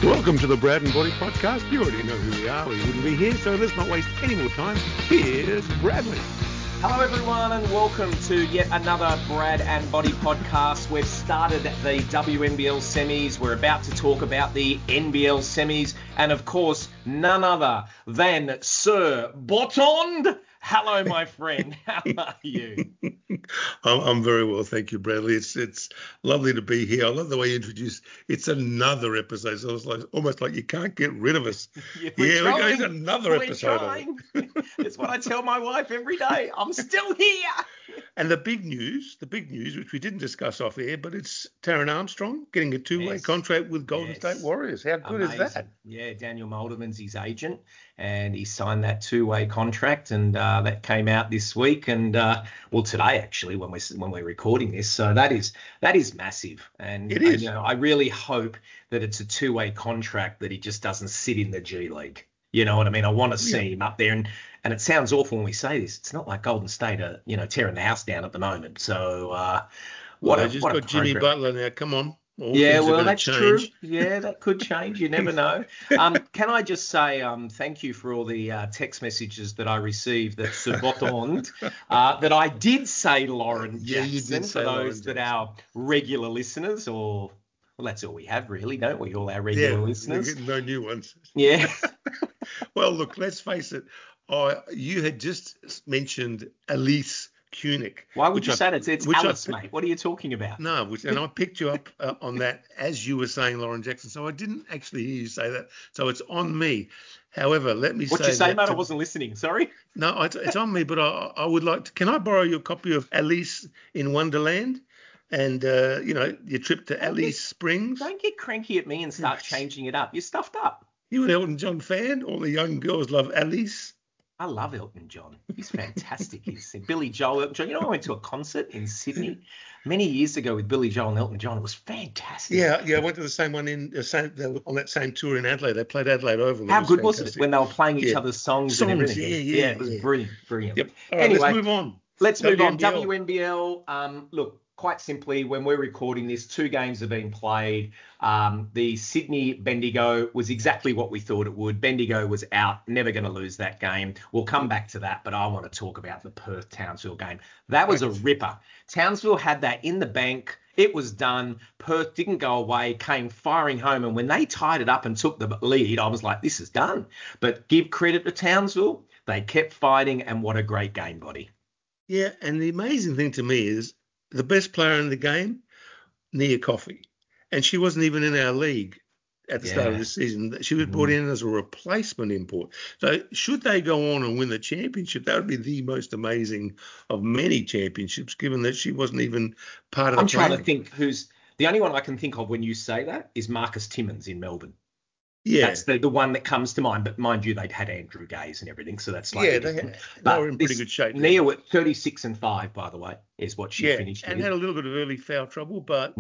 Welcome to the Brad and Body Podcast. You already know who we are. We wouldn't be here, so let's not waste any more time. Here's Bradley. Hello, everyone, and welcome to yet another Brad and Body Podcast. We've started the WNBL semis. We're about to talk about the NBL semis, and of course, none other than Sir Botond. Hello, my friend. How are you? I'm very well, thank you, Bradley. It's lovely to be here. I love the way you introduced. It's another episode. So it's like almost like you can't get rid of us. It's another episode of it. That's what I tell my wife every day. I'm still here. And the big news, which we didn't discuss off air, but it's Taryn Armstrong getting a two-way contract with Golden State Warriors. How good is that? Yeah, Daniel Molderman's his agent, and he signed that two-way contract, and that came out this week, and today actually when we're recording this. So that is massive, and it is. I really hope that it's a two-way contract, that he just doesn't sit in the G League. You know what I mean? I want to see him up there, and it sounds awful when we say this. It's not like Golden State are, tearing the house down at the moment. So I just got Jimmy Butler now. Come on. That's true. Yeah, that could change. You never know. Can I just say thank you for all the text messages that I received that Sir Botond, that I did say Lauren Jackson, you did say for Lauren those that Jackson. our regular listeners, or well, that's all we have really, don't we? All our regular listeners. No new ones. Yeah. Well, look, let's face it. You had just mentioned Elise Kunick. Why would you say that? It's Alice, mate. What are you talking about? No, and I picked you up on that as you were saying Lauren Jackson. So I didn't actually hear you say that. So it's on me. However, let me say. What you say, mate? I wasn't listening. Sorry. No, it's on me. But I would like to. Can I borrow your copy of Alice in Wonderland? And, your trip to Alice Springs? Don't get cranky at me and start changing it up. You're stuffed up. You an Elton John fan? All the young girls love Alice. I love Elton John. He's fantastic. He's Billy Joel, Elton John. I went to a concert in Sydney many years ago with Billy Joel and Elton John. It was fantastic. Yeah. I went to the same one on that same tour in Adelaide. They played Adelaide Oval. How good was it when they were playing each other's songs and everything? Yeah, it was brilliant. Yep. All right, anyway, let's move on. Let's move on. WNBL. Look, quite simply, when we're recording this, 2 games have been played. The Sydney Bendigo was exactly what we thought it would. Bendigo was out, never going to lose that game. We'll come back to that, but I want to talk about the Perth-Townsville game. That was a ripper. Townsville had that in the bank. It was done. Perth didn't go away, came firing home. And when they tied it up and took the lead, I was like, this is done. But give credit to Townsville. They kept fighting, and what a great game, Buddy. Yeah, and the amazing thing to me is the best player in the game, Nia Coffey. And she wasn't even in our league at the start of the season. She was brought in as a replacement import. So should they go on and win the championship, that would be the most amazing of many championships, given that she wasn't even part of the plan. I'm trying to think the only one I can think of when you say that is Marcus Timmins in Melbourne. Yeah. That's the one that comes to mind. But mind you, they'd had Andrew Gaze and everything, so that's like they were in pretty good shape. Nia at 36-5, by the way, is what she finished and with. Had a little bit of early foul trouble, but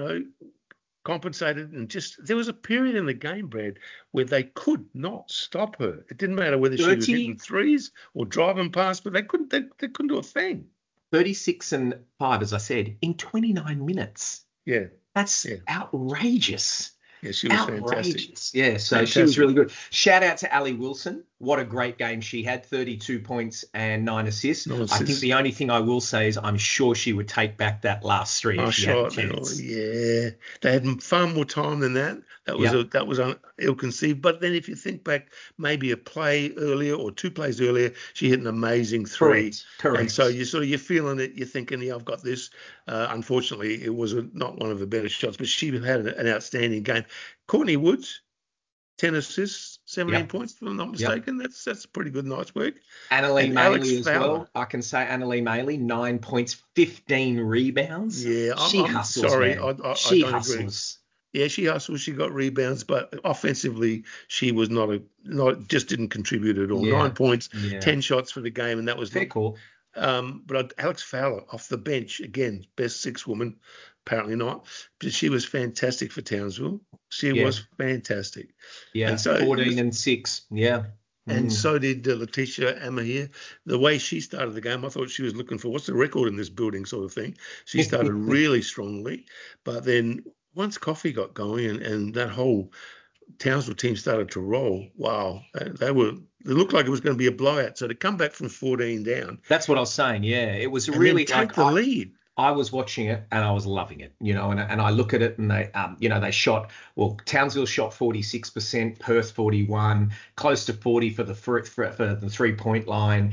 compensated, and just there was a period in the game, Brad, where they could not stop her. It didn't matter whether she was hitting threes or driving past, but they couldn't do a thing. 36-5, as I said, in 29 minutes. Yeah. That's outrageous. Yeah, she was fantastic. Yeah, so she was really good. Shout out to Ali Wilson. What a great game she had, 32 points and 9 assists. I think the only thing I will say is I'm sure she would take back that last 3 if she had a chance. Yeah, they had far more time than that. That was ill-conceived. But then if you think back, maybe a play earlier or 2 plays earlier, she hit an amazing 3. Correct. And so you're feeling it. You're thinking, I've got this. Unfortunately, it was not one of the better shots, but she had an outstanding game. Courtney Woods, 10 assists, 17 points, if I'm not mistaken. That's pretty good, nice work. Annalee Maley as well. I can say Annalee Maley, 9 points, 15 rebounds. Yeah, I'm sorry. She hustles. Yeah, she hustles. She got rebounds, but offensively, she was just didn't contribute at all. 9 points, 10 shots for the game, and that was fair call. But Alex Fowler off the bench again, best 6 woman, apparently not, but she was fantastic for Townsville. She was fantastic. Yeah, and so 14-6. Yeah. And so did Letitia Amahir. The way she started the game, I thought she was looking for what's the record in this building sort of thing. She started really strongly, but then once Coffey got going and that whole Townsville team started to roll, wow, they looked like it was going to be a blowout. So to come back from 14 down That's what I was saying. Yeah, it was and then really take the lead. I was watching it and I was loving it, and I look at it and they shot, well, Townsville shot 46%, Perth 41, close to 40 for the 3-point line.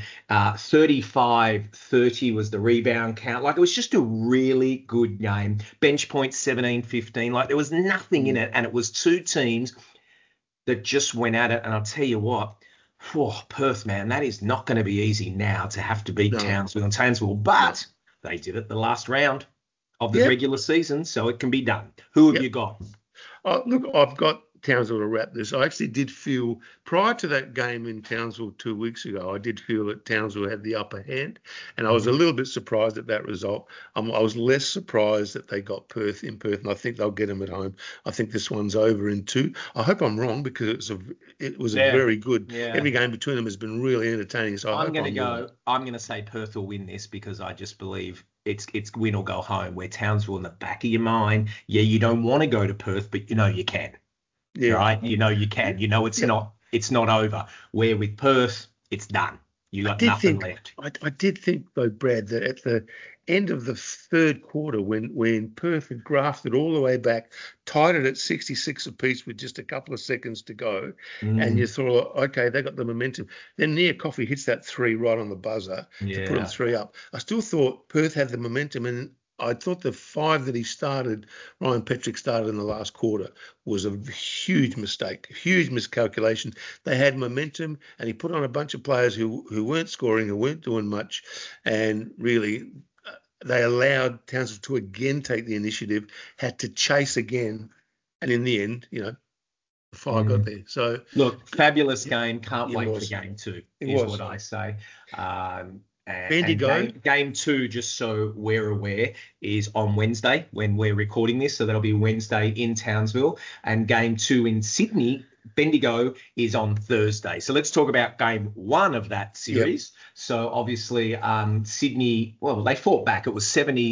35-30 was the rebound count. Like, it was just a really good game. Bench points 17-15. Like, there was nothing in it, and it was two teams that just went at it. And I'll tell you what, Perth, man, that is not going to be easy now to have to beat Townsville, but they did it the last round of the regular season, so it can be done. Who have you got? Look, I've got Townsville to wrap this. I actually did feel, prior to that game in Townsville 2 weeks ago, I did feel that Townsville had the upper hand, and I was a little bit surprised at that result. I was less surprised that they got Perth in Perth, and I think they'll get them at home. I think this one's over in 2. I hope I'm wrong, because it was a very good. Yeah. Every game between them has been really entertaining. So I'm going to say Perth will win this, because I just believe it's win or go home. Where Townsville, in the back of your mind, you don't want to go to Perth, but you can. Yeah. Right? You can. It's not over. Where with Perth, it's done. You got nothing left. I did think, though, Brad, that at the end of the third quarter, when Perth had grafted all the way back, tied it at 66 apiece with just a couple of seconds to go, and you thought, okay, they got the momentum. Then Nia Coffey hits that 3 right on the buzzer to put them 3 up. I still thought Perth had the momentum, and I thought the 5 that he started, Ryan Petrick started in the last quarter, was a huge mistake, huge miscalculation. They had momentum, and he put on a bunch of players who weren't scoring, who weren't doing much, and really they allowed Townsville to again take the initiative, had to chase again, and in the end, the fire got there. So look, fabulous game. Can't wait for game 2. What I say. Bendigo. Game 2, just so we're aware, is on Wednesday when we're recording this. So that'll be Wednesday in Townsville. And game 2 in Sydney, Bendigo, is on Thursday. So let's talk about game 1 of that series. Yep. So obviously, Sydney, well, they fought back. It was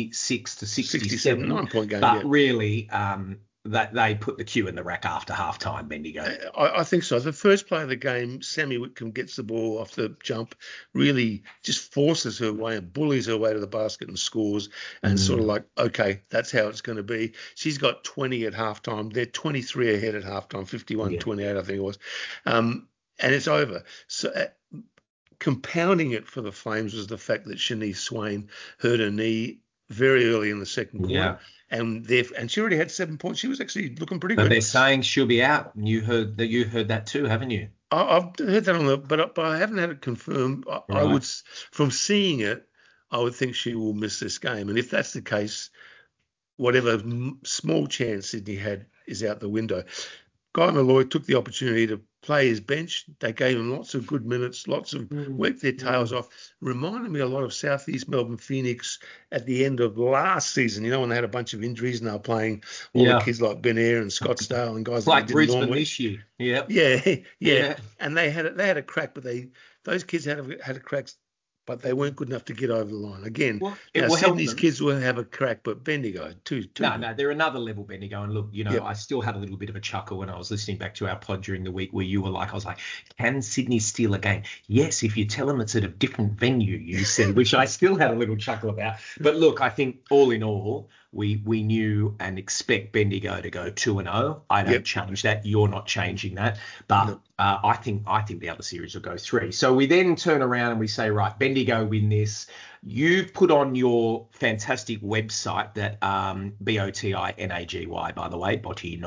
76 to 67. 9-point game. But really, that they put the cue in the rack after halftime, Bendigo. I think so. The first play of the game, Sammy Whitcomb gets the ball off the jump, really just forces her way and bullies her way to the basket and scores, and sort of like, okay, that's how it's going to be. She's got 20 at halftime. They're 23 ahead at halftime, 51-28, I think it was. And it's over. So compounding it for the Flames was the fact that Shanice Swain hurt her knee very early in the second quarter. Yeah. And she already had 7 points. She was actually looking pretty good. But they're saying she'll be out. You heard that too, haven't you? I've heard that but I haven't had it confirmed. I would, from seeing it, I would think she will miss this game. And if that's the case, whatever small chance Sydney had is out the window. Guy Malloy took the opportunity to play his bench. They gave him lots of good minutes, lots of worked their tails off. Reminded me a lot of Southeast Melbourne Phoenix at the end of last season, when they had a bunch of injuries and they were playing all the kids like Ben Eyre and Scottsdale and guys like that Brisbane normally. This year. Yep. Yeah. And they had a crack, but those kids had a crack, but they weren't good enough to get over the line. Again, Sydney's kids will have a crack, but Bendigo, too. No, they're another level, Bendigo. And look, I still had a little bit of a chuckle when I was listening back to our pod during the week where you were like, I was like, can Sydney steal a game? Yes, if you tell them it's at a different venue, you said, which I still had a little chuckle about. But look, I think all in all, we knew and expect Bendigo to go 2-0. I don't change that. You're not changing that. But I think the other series will go 3. So we then turn around and we say, right, Bendigo win this. You've put on your fantastic website that BOTINAGY, by the way,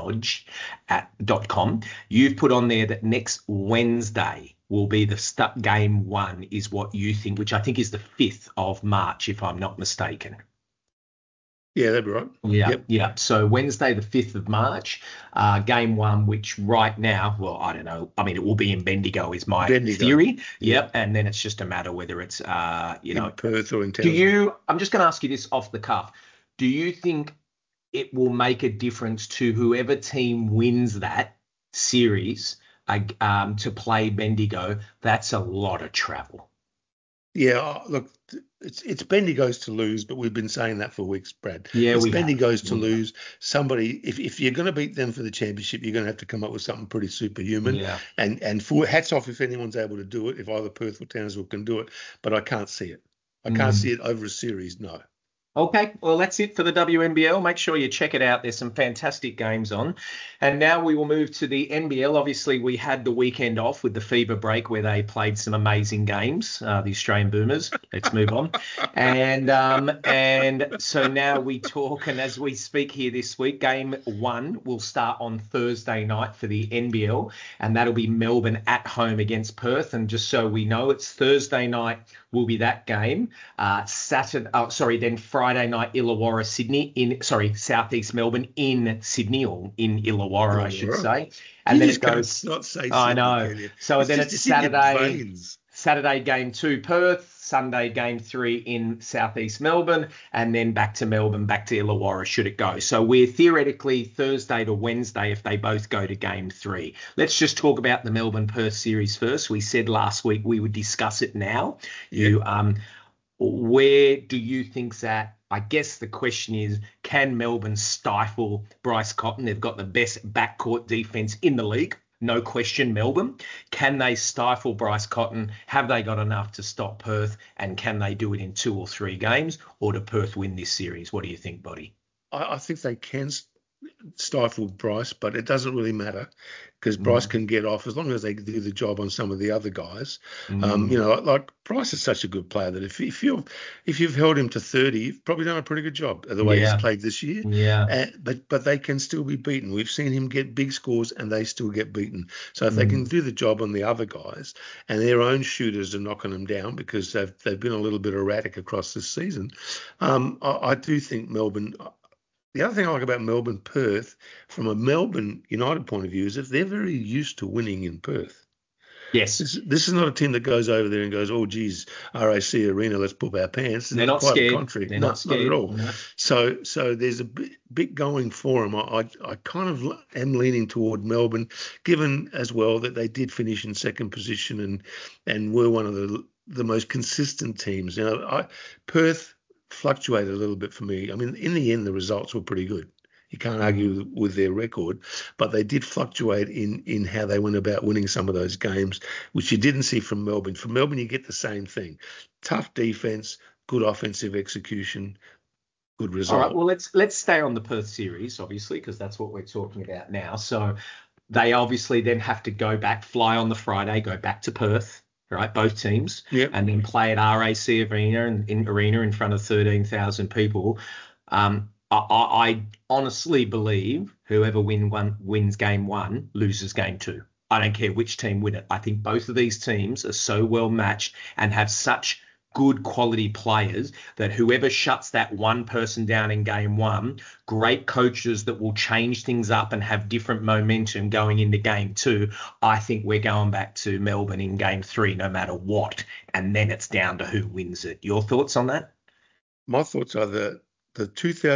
botinodge.com. You've put on there that next Wednesday will be the game 1 is what you think, which I think is the 5th of March, if I'm not mistaken. Yeah, that'd be right. Yeah. So Wednesday, the 5th of March, game 1, which right now, well, I don't know. I mean, it will be in Bendigo is my theory. Yep. And then it's just a matter whether it's, in Perth or in Townsville. I'm just going to ask you this off the cuff. Do you think it will make a difference to whoever team wins that series to play Bendigo? That's a lot of travel. Yeah, look, it's Bendigo's to lose, but we've been saying that for weeks, Brad. Yeah, It's we have. Bendigo's to lose. Somebody, if you're going to beat them for the championship, you're going to have to come up with something pretty superhuman. Yeah. And for hats off if anyone's able to do it, if either Perth or Townsville can do it, but I can't see it. I can't see it over a series, no. Okay, well, that's it for the WNBL. Make sure you check it out. There's some fantastic games on. And now we will move to the NBL. Obviously, we had the weekend off with the FIBA break where they played some amazing games, the Australian Boomers. Let's move on. And so now we talk, and as we speak here this week, game 1 will start on Thursday night for the NBL, and that'll be Melbourne at home against Perth. And just so we know, it's Thursday night will be that game. Then Friday night, Illawarra, Sydney Southeast Melbourne in Sydney, or in Illawarra, I should say. And then it goes. Not say Sydney, I know. So then it's Saturday game 2 Perth, Sunday game 3 in Southeast Melbourne, and then back to Melbourne, back to Illawarra should it go. So we're theoretically Thursday to Wednesday if they both go to game 3. Let's just talk about the Melbourne-Perth series first. We said last week we would discuss it now. Yeah. Where do you think's at? I guess the question is, can Melbourne stifle Bryce Cotton? They've got the best backcourt defense in the league. No question, Melbourne. Can they stifle Bryce Cotton? Have they got enough to stop Perth? And can they do it in 2 or 3 games? Or do Perth win this series? What do you think, Buddy? I think they can stifle Bryce, but it doesn't really matter because Bryce can get off as long as they do the job on some of the other guys. Like Bryce is such a good player that if you've held him to 30, you've probably done a pretty good job the way he's played this year. Yeah. But they can still be beaten. We've seen him get big scores and they still get beaten. So if they can do the job on the other guys and their own shooters are knocking them down because they've been a little bit erratic across this season, I do think Melbourne. The other thing I like about Melbourne Perth, from a Melbourne United point of view, is that they're very used to winning in Perth. Yes. This is not a team that goes over there and goes, oh, geez, RAC Arena, let's poop our pants. They're not quite scared. the contrary. They're not scared at all. No. So there's a bit going for them. I kind of am leaning toward Melbourne, given as well that they did finish in second position and were one of the most consistent teams. Perth fluctuated a little bit for me. I mean, in the end, the results were pretty good. You can't argue with their record, but they did fluctuate in how they went about winning some of those games, which you didn't see from Melbourne. From Melbourne, you get the same thing. Tough defense, good offensive execution, good result. All right, well, let's stay on the Perth series, obviously, because that's what we're talking about now. So they obviously then have to fly on the Friday, go back to Perth, right, both teams, and then play at RAC Arena in front of 13,000 people. I honestly believe whoever wins game 1 loses game 2. I don't care which team win it. I think both of these teams are so well matched and have such good quality players that whoever shuts that one person down in game 1, great coaches that will change things up and have different momentum going into game 2. I think we're going back to Melbourne in game 3 no matter what. And then it's down to who wins it. Your thoughts on that? My thoughts are that the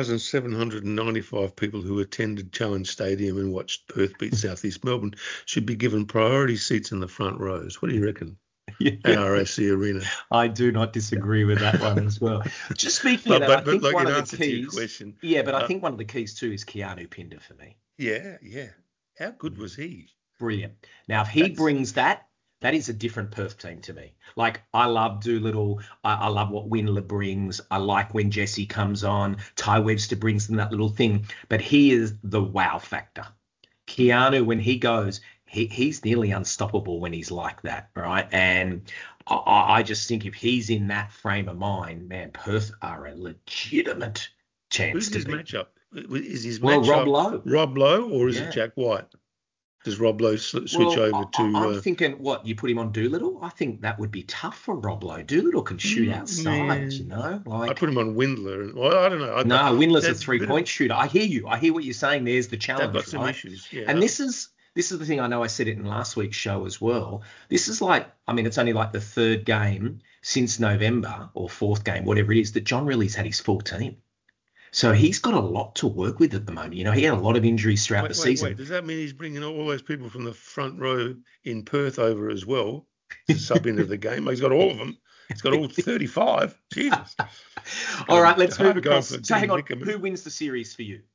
2,795 people who attended Challenge Stadium and watched Perth beat Southeast Melbourne should be given priority seats in the front rows. What do you reckon? At RAC Arena. I do not disagree with that one as well. Just speaking of that, I think one of the keys. Question, I think one of the keys too is Keanu Pinder for me. Yeah. How good was he? Brilliant. Now, if he brings that is a different Perth team to me. Like, I love Doolittle. I love what Windler brings. I like when Jesse comes on. Ty Webster brings them that little thing. But he is the wow factor. Keanu, when he goes, he's nearly unstoppable when he's like that, right? And I just think if he's in that frame of mind, man, Perth are a legitimate chance. Who's his matchup? Is his matchup Rob Lowe or is it Jack White? Does Rob Lowe switch over to... I'm thinking, you put him on Doolittle? I think that would be tough for Rob Lowe. Doolittle can shoot outside, I put him on Windler. Well, I don't know. Windler's a three-point shooter. I hear you. I hear what you're saying. There's the challenge, they've got some issues, yeah. And this is the thing. I know I said it in last week's show as well. This is it's only like the third game since November or fourth game, whatever it is, that John Riley's had his full team. So he's got a lot to work with at the moment. He had a lot of injuries throughout the season. Does that mean he's bringing all those people from the front row in Perth over as well to sub into the game? He's got all of them. It's got all 35. Jesus. All right, let's move Hard going across. for So hang on, Nickerman. who wins the series for you?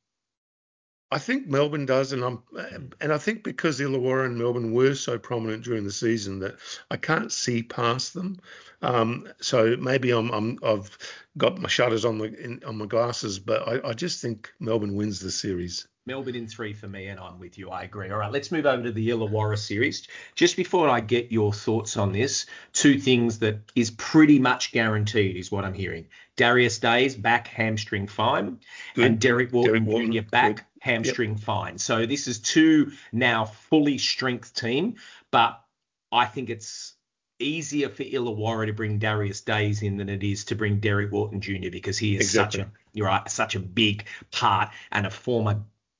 I think Melbourne does, and I think because Illawarra and Melbourne were so prominent during the season that I can't see past them. So maybe I've got my shutters on my glasses, but I just think Melbourne wins the series. Melbourne in 3 for me, and I'm with you. I agree. All right, let's move over to the Illawarra series. Just before I get your thoughts on this, 2 things that is pretty much guaranteed is what I'm hearing. Darius Days back, hamstring fine, Good. and Derek Wharton Jr. back, good. hamstring fine. So this is 2 now fully strength team, but I think it's easier for Illawarra to bring Darius Days in than it is to bring Derek Wharton Jr. because he is such a big part and a former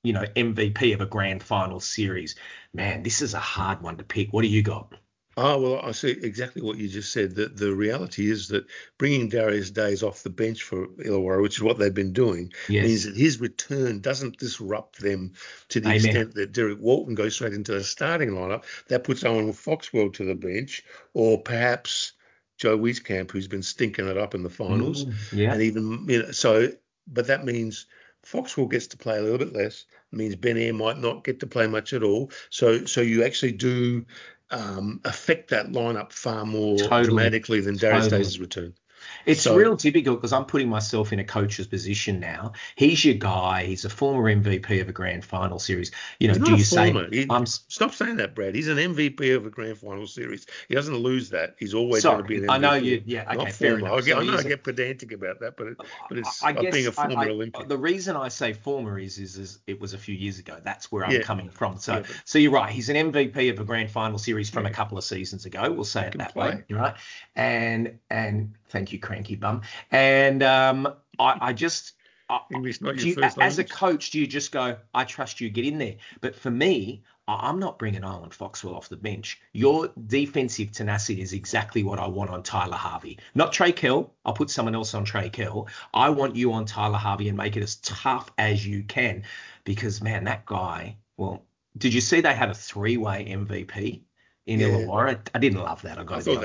MVP of a grand final series. Man, this is a hard one to pick. What do you got? Oh, well, I see exactly what you just said. That the reality is that bringing Darius Days off the bench for Illawarra, which is what they've been doing, means that his return doesn't disrupt them to the extent that Derek Walton goes straight into the starting lineup. That puts Owen Foxwell to the bench, or perhaps Joe Wieskamp, who's been stinking it up in the finals. And even, but that means Foxwell gets to play a little bit less. It means Ben Eyre might not get to play much at all. So you actually do affect that lineup far more dramatically than Darius Days' return. It's real difficult because I'm putting myself in a coach's position now. He's your guy. He's a former MVP of a grand final series. He's not a former. Stop saying that, Brad. He's an MVP of a grand final series. He doesn't lose that. He's always going to be an MVP. I know you. Yeah, okay, fair enough. I know I get pedantic about that, but it's being a former Olympic. The reason I say former is it was a few years ago. That's where I'm coming from. So you're right. He's an MVP of a grand final series from a couple of seasons ago. We'll say it that way. You're right. And thank you, cranky bum. And I just English not your first language. As a coach, do you just go, I trust you, get in there? But for me, I'm not bringing Owen Foxwell off the bench. Your defensive tenacity is exactly what I want on Tyler Harvey. Not Trey Kell. I'll put someone else on Trey Kell. I want you on Tyler Harvey and make it as tough as you can because, man, that guy, well, did you see they had a 3-way MVP in Illawarra? I didn't love that. I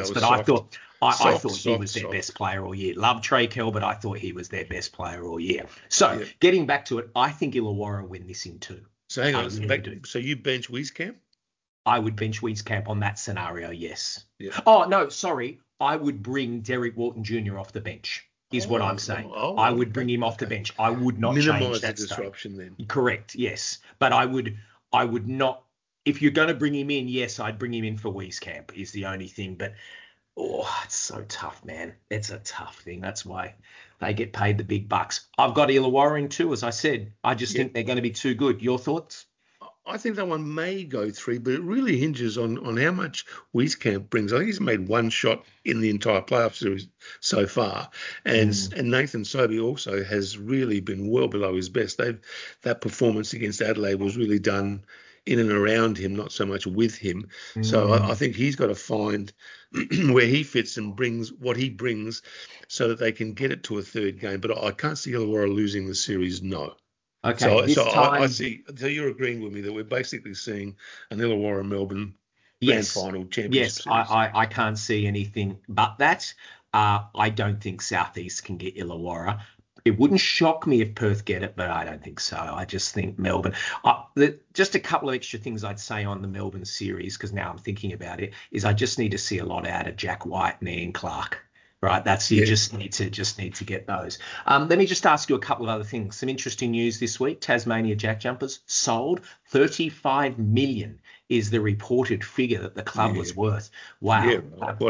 thought he was their best player all year. Love Trey Kell, but I thought he was their best player all year. So getting back to it, I think Illawarra win this in 2. So hang on. So you bench Wieskamp? I would bench Wieskamp on that scenario, yes. Yeah. Oh, no, sorry. I would bring Derek Wharton Jr. off the bench, is what I'm saying. I would bring him off the bench. I would not change that the disruption then. Correct, yes. But I would not. If you're going to bring him in, yes, I'd bring him in for Wieskamp is the only thing. But, it's so tough, man. It's a tough thing. That's why they get paid the big bucks. I've got Illawarra in 2, as I said. I just think they're going to be too good. Your thoughts? I think that one may go 3, but it really hinges on how much Wieskamp brings. I think he's made 1 shot in the entire playoff series so far. And Nathan Sobey also has really been well below his best. That performance against Adelaide was really done in and around him, not so much with him. So I think he's got to find where he fits and brings what he brings so that they can get it to a 3rd game. But I can't see Illawarra losing the series, no. Okay. I see. So you're agreeing with me that we're basically seeing an Illawarra Melbourne grand final championship series. I can't see anything but that. I don't think Southeast can get Illawarra. It wouldn't shock me if Perth get it, but I don't think so. I just think Melbourne. Just a couple of extra things I'd say on the Melbourne series, because now I'm thinking about it, is I just need to see a lot out of Jack White and Ian Clark. Right, just need to get those. Let me just ask you a couple of other things. Some interesting news this week: Tasmania Jack Jumpers sold. 35 million is the reported figure that the club was worth. Wow. Yeah,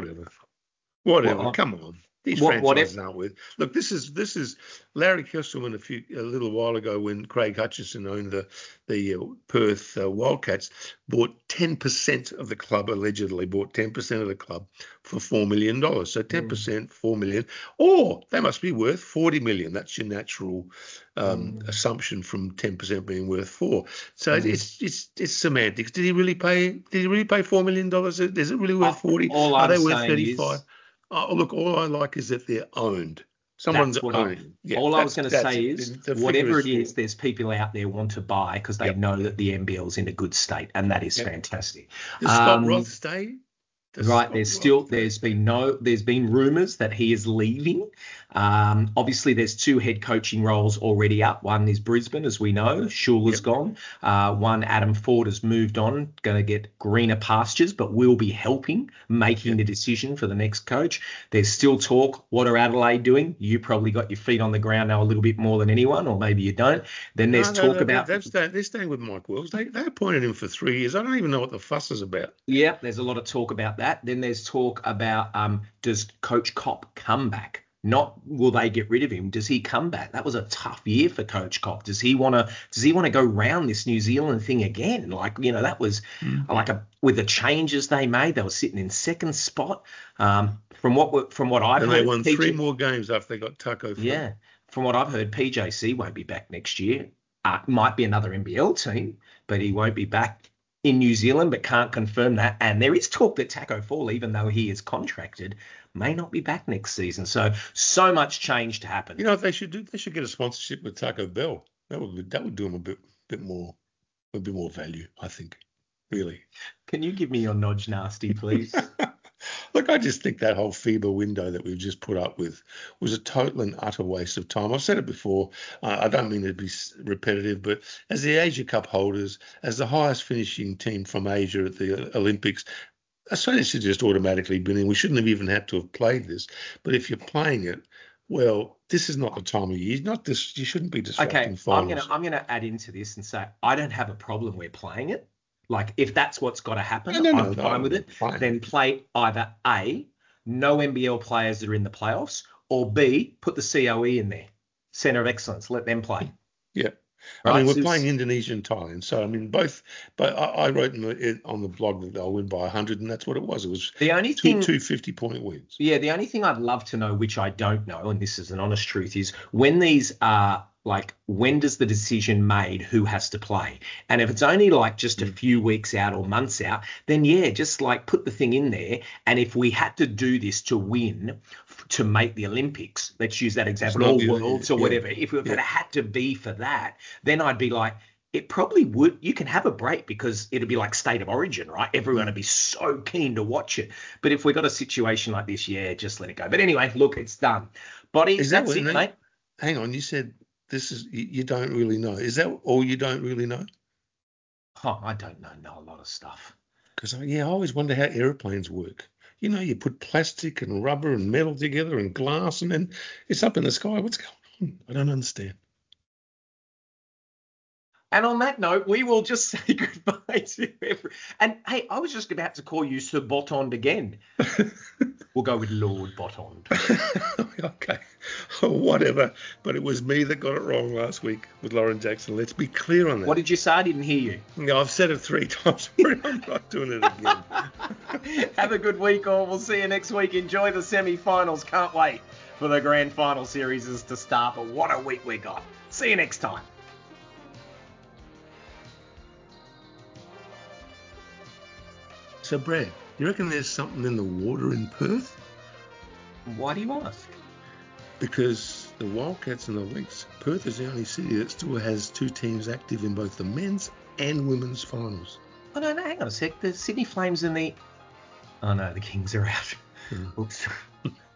whatever. Come on. These franchises aren't with. Look, this is Larry Kesselman a little while ago when Craig Hutchison owned the Perth Wildcats, bought 10% of the club, allegedly bought 10% of the club for $4 million. So 10%, $4 million, or they must be worth $40 million. That's your natural assumption from 10% being worth 4. So it's semantics. Did he really pay $4 million? Is it really worth 40? Are they worth 35? Oh, look, all I like is that they're owned. Someone's owning. All I was going to say is, whatever it is, there's people out there want to buy because they know that the NBL's in a good state, and that is fantastic. Does Scott Roth stay? Right, there's been rumours that he is leaving. Obviously, there's 2 head coaching roles already up. One is Brisbane, as we know. Schuler's gone. One, Adam Ford has moved on, going to get greener pastures, but will be helping making the decision for the next coach. There's still talk. What are Adelaide doing? You probably got your feet on the ground now a little bit more than anyone, or maybe you don't. Then there's talk about they're staying with Mike Wells. They appointed him for 3 years. I don't even know what the fuss is about. Yeah, there's a lot of talk about that. Then there's talk about does Coach Kopp come back? Not will they get rid of him? Does he come back? That was a tough year for Coach Kopp. Does he want to go round this New Zealand thing again? Like, that was with the changes they made, they were sitting in second spot. From what I've heard, they won 3 more games after they got Taco. Yeah, from what I've heard, PJC won't be back next year. Might be another NBL team, but he won't be back in New Zealand, but can't confirm that. And there is talk that Taco Fall, even though he is contracted, may not be back next season. So much change to happen. You know what they should do? They should get a sponsorship with Taco Bell. That would do them a bit more value, I think. Really. Can you give me your nodge nasty, please? Look, I just think that whole FIBA window that we've just put up with was a total and utter waste of time. I've said it before. I don't mean to be repetitive, but as the Asia Cup holders, as the highest finishing team from Asia at the Olympics, Australia should just automatically been in. We shouldn't have even had to have played this. But if you're playing it, well, this is not the time of year. You shouldn't be disrupting finals. I'm gonna add into this and say I don't have a problem with playing it. Like, if that's what's got to happen, I'm fine with it. Fine. Then play either A, no NBL players that are in the playoffs, or B, put the COE in there, Centre of Excellence, let them play. Yeah. Right? I mean, we're playing Indonesia and Thailand. So, I mean, both. But I wrote on the blog that they'll win by 100, and that's what it was. It was the only thing, 2 50-point wins. Yeah, the only thing I'd love to know, which I don't know, and this is an honest truth, is when these are when does the decision made who has to play? And if it's only just a few weeks out or months out, then just put the thing in there. And if we had to do this to win, to make the Olympics, let's use that example, or Worlds or whatever, if it had to be for that, then I'd be like, it probably would. You can have a break because it'd be like State of Origin, right? Everyone would be so keen to watch it. But if we got a situation like this, just let it go. But anyway, look, it's done. Body, that's it, mate. Hang on, you said this is you don't really know. Is that all you don't really know? Oh, I don't know a lot of stuff. Because I always wonder how airplanes work. You put plastic and rubber and metal together and glass, and then it's up in the sky. What's going on? I don't understand. And on that note, we will just say goodbye to everyone. And hey, I was just about to call you Sir Botond again. We'll go with Lord Botond. Okay, whatever. But it was me that got it wrong last week with Lauren Jackson. Let's be clear on that. What did you say? I didn't hear you. No, I've said it 3 times. I'm not doing it again. Have a good week, all. We'll see you next week. Enjoy the semi-finals. Can't wait for the grand final series to start. But what a week we got. See you next time. So, Brad, you reckon there's something in the water in Perth? Why do you ask? Because the Wildcats and the Lynx, Perth is the only city that still has 2 teams active in both the men's and women's finals. Oh, no, hang on a sec. The Sydney Flames and the... Oh, no, the Kings are out. Oops.